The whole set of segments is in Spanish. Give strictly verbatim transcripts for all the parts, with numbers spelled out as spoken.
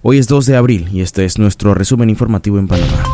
Hoy es dos de abril y este es nuestro resumen informativo en Panamá.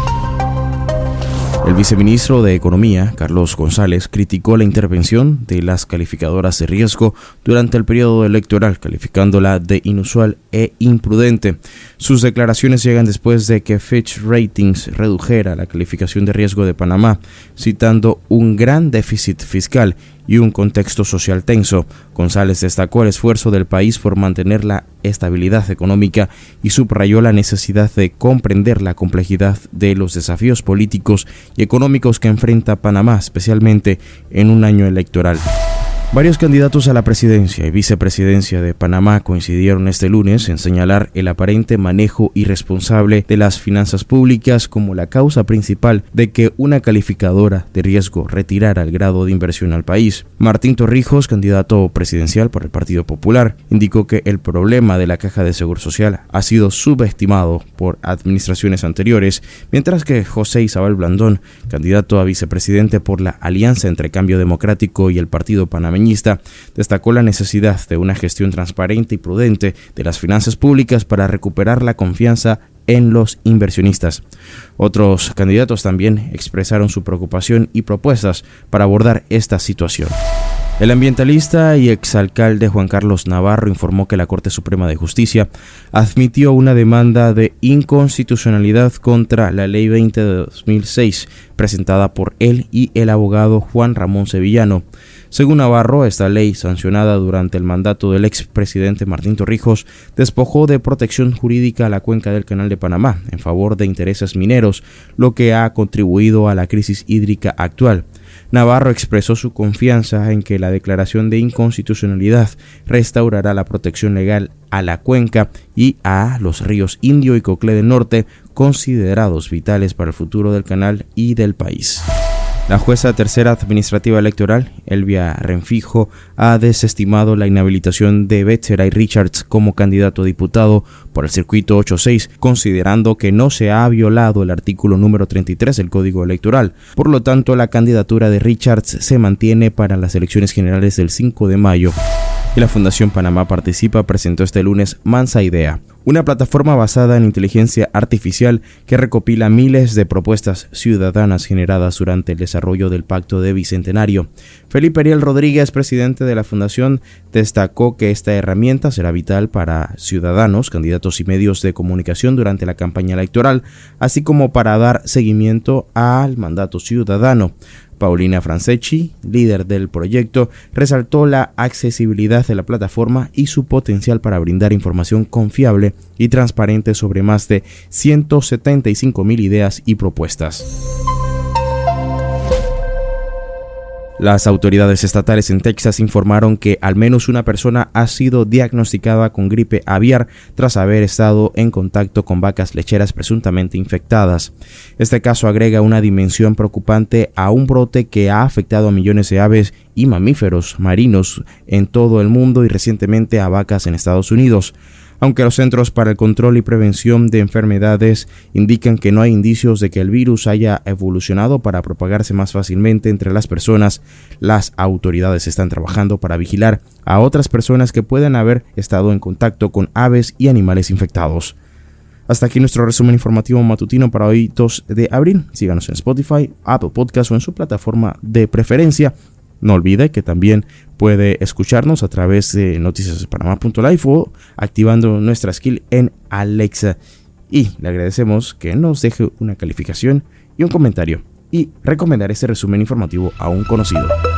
El viceministro de Economía, Carlos González, criticó la intervención de las calificadoras de riesgo durante el periodo electoral, calificándola de inusual e imprudente. Sus declaraciones llegan después de que Fitch Ratings redujera la calificación de riesgo de Panamá, citando un gran déficit fiscal y un contexto social tenso. González destacó el esfuerzo del país por mantener la estabilidad económica y subrayó la necesidad de comprender la complejidad de los desafíos políticos y económicos que enfrenta Panamá, especialmente en un año electoral. Varios candidatos a la presidencia y vicepresidencia de Panamá coincidieron este lunes en señalar el aparente manejo irresponsable de las finanzas públicas como la causa principal de que una calificadora de riesgo retirara el grado de inversión al país. Martín Torrijos, candidato presidencial por el Partido Popular, indicó que el problema de la Caja de Seguro Social ha sido subestimado por administraciones anteriores, mientras que José Isabel Blandón, candidato a vicepresidente por la Alianza entre Cambio Democrático y el Partido Panameñista, destacó la necesidad de una gestión transparente y prudente de las finanzas públicas para recuperar la confianza en los inversionistas. Otros candidatos también expresaron su preocupación y propuestas para abordar esta situación. El ambientalista y exalcalde Juan Carlos Navarro informó que la Corte Suprema de Justicia admitió una demanda de inconstitucionalidad contra la Ley veinte de dos mil seis, presentada por él y el abogado Juan Ramón Sevillano. Según Navarro, esta ley, sancionada durante el mandato del expresidente Martín Torrijos, despojó de protección jurídica a la cuenca del Canal de Panamá en favor de intereses mineros, lo que ha contribuido a la crisis hídrica actual. Navarro expresó su confianza en que la declaración de inconstitucionalidad restaurará la protección legal a la cuenca y a los ríos Indio y Coclé del Norte, considerados vitales para el futuro del canal y del país. La jueza tercera administrativa electoral, Elvia Renfijo, ha desestimado la inhabilitación de Betseray Richards como candidato a diputado por el circuito ochenta y seis, considerando que no se ha violado el artículo número treinta y tres del Código Electoral. Por lo tanto, la candidatura de Richards se mantiene para las elecciones generales del cinco de mayo. Y la Fundación Panamá Participa presentó este lunes Mansa Idea, una plataforma basada en inteligencia artificial que recopila miles de propuestas ciudadanas generadas durante el desarrollo del Pacto de Bicentenario. Felipe Ariel Rodríguez, presidente de la Fundación, destacó que esta herramienta será vital para ciudadanos, candidatos y medios de comunicación durante la campaña electoral, así como para dar seguimiento al mandato ciudadano. Paulina Franceschi, líder del proyecto, resaltó la accesibilidad de la plataforma y su potencial para brindar información confiable y transparente sobre más de ciento setenta y cinco mil ideas y propuestas. Las autoridades estatales en Texas informaron que al menos una persona ha sido diagnosticada con gripe aviar tras haber estado en contacto con vacas lecheras presuntamente infectadas. Este caso agrega una dimensión preocupante a un brote que ha afectado a millones de aves y mamíferos marinos en todo el mundo y recientemente a vacas en Estados Unidos. Aunque los Centros para el Control y Prevención de Enfermedades indican que no hay indicios de que el virus haya evolucionado para propagarse más fácilmente entre las personas, las autoridades están trabajando para vigilar a otras personas que puedan haber estado en contacto con aves y animales infectados. Hasta aquí nuestro resumen informativo matutino para hoy dos de abril. Síganos en Spotify, Apple Podcast o en su plataforma de preferencia. No olvide que también puede escucharnos a través de noticias de panamá punto live o activando nuestra skill en Alexa. Y le agradecemos que nos deje una calificación y un comentario y recomendar este resumen informativo a un conocido.